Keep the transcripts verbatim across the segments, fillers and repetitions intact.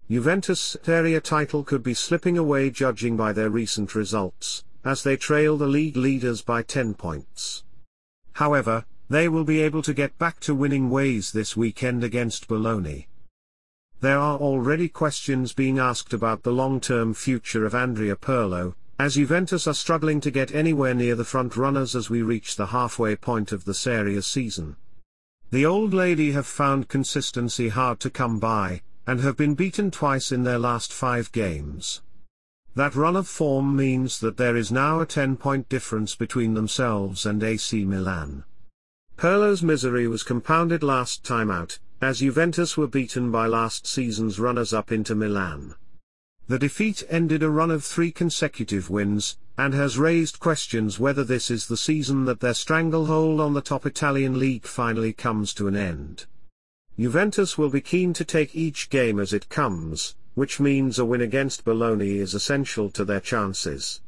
Juventus' Serie A title could be slipping away judging by their recent results, as they trail the league leaders by ten points. However, they will be able to get back to winning ways this weekend against Bologna. There are already questions being asked about the long-term future of Andrea Pirlo, as Juventus are struggling to get anywhere near the front runners as we reach the halfway point of the Serie A season. The old lady have found consistency hard to come by, and have been beaten twice in their last five games. That run of form means that there is now a ten-point difference between themselves and A C Milan. Pirlo's misery was compounded last time out, as Juventus were beaten by last season's runners-up Inter Milan. The defeat ended a run of three consecutive wins, and has raised questions whether this is the season that their stranglehold on the top Italian league finally comes to an end. Juventus will be keen to take each game as it comes, which means a win against Bologna is essential to their chances.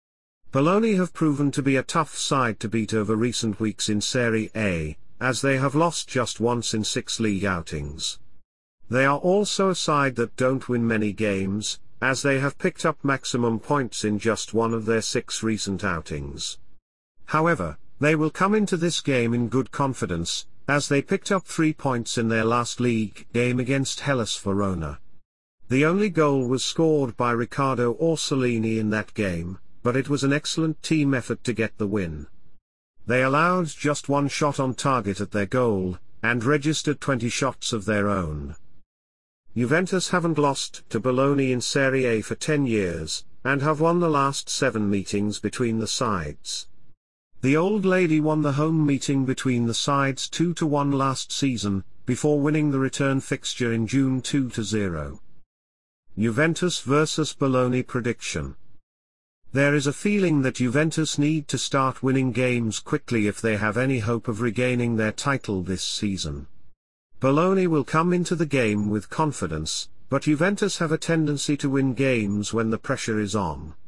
Bologna have proven to be a tough side to beat over recent weeks in Serie A, as they have lost just once in six league outings. They are also a side that don't win many games, as they have picked up maximum points in just one of their six recent outings. However, they will come into this game in good confidence, as they picked up three points in their last league game against Hellas Verona. The only goal was scored by Riccardo Orsolini in that game, but it was an excellent team effort to get the win. They allowed just one shot on target at their goal, and registered twenty shots of their own. Juventus haven't lost to Bologna in Serie A for ten years, and have won the last seven meetings between the sides. The old lady won the home meeting between the sides two to one last season, before winning the return fixture in June two to zero. Juventus versus Bologna prediction. There is a feeling that Juventus need to start winning games quickly if they have any hope of regaining their title this season. Bologna will come into the game with confidence, but Juventus have a tendency to win games when the pressure is on.